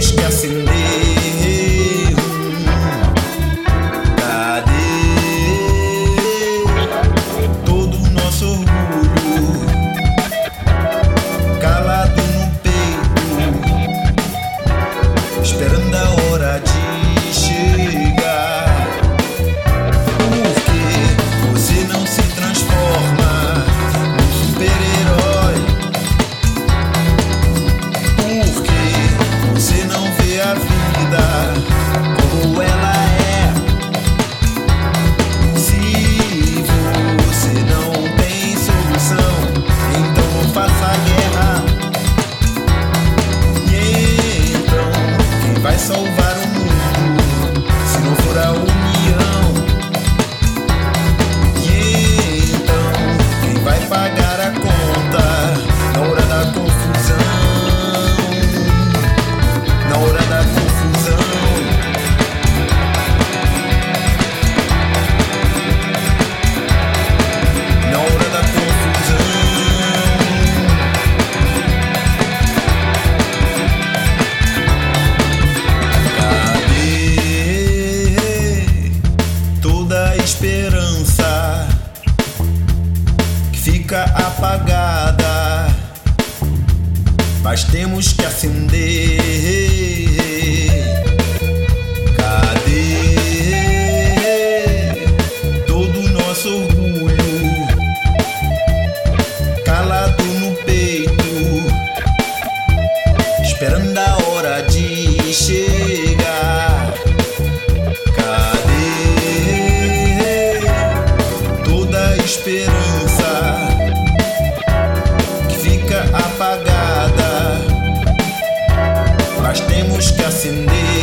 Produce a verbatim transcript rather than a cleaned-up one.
temos que acender. Cadê todo o nosso orgulho calado no peito, esperando a hora de chegar? Por que você não se transforma num super-herói? Por que você não vê a vida como ela é? Se você não tem solução, então não faça guerra. E então, quem vai salvar o mundo se não for a união? E então, quem vai pagar a conta na hora da confusão? Na hora da confusão. Na hora da confusão. Cadê toda a esperança que fica apagada? Mas temos que acender. Cadê todo o nosso orgulho calado no peito, esperando a hora de chegar? Cadê toda a esperança que fica apagada? Mas temos que acender.